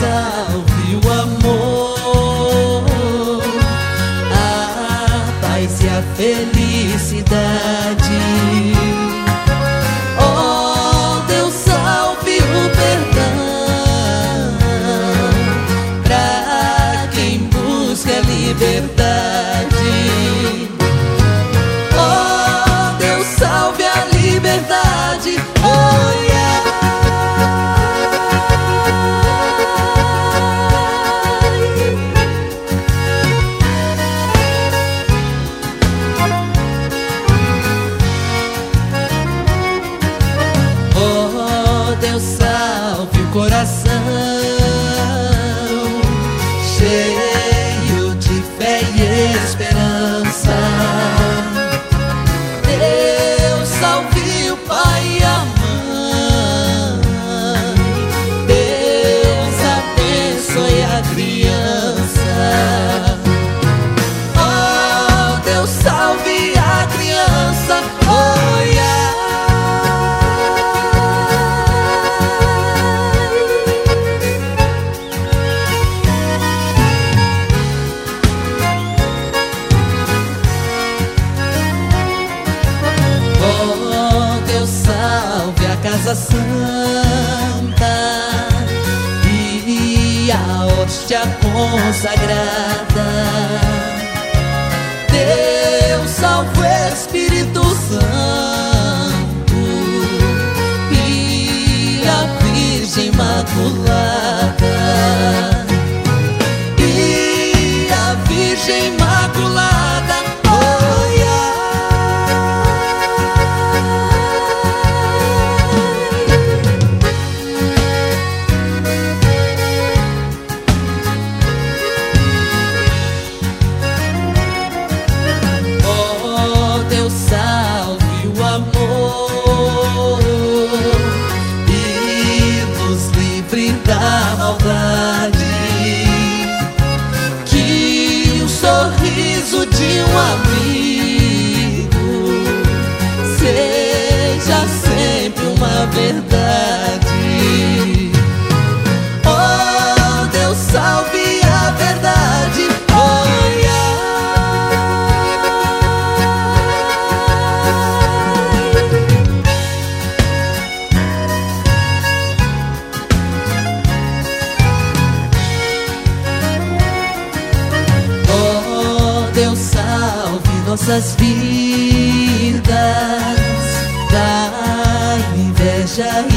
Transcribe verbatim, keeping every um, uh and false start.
salve o amor, a paz e a felicidade. Oh, Deus salve o perdão pra quem busca liberdade. Oh, Deus salve a liberdade. Oh, yeah. Deus salve o coração cheio de fé e esperança. Deus salve o pai e a mãe. Deus abençoe a criança. Oh, Deus salve a criança. Oh, yeah. Oh, Deus salve a casa santa e a hóstia consagrada. Deus salve o Espírito Santo e a Virgem Imaculada. E a Virgem Imaculada. Oh, yeah. Deus salve o amor e nos livre da maldade. Que o sorriso de um amigo seja sempre uma verdade. Oh, Deus salve a verdade. Oh, yeah. Deus salve nossas vidas da inveja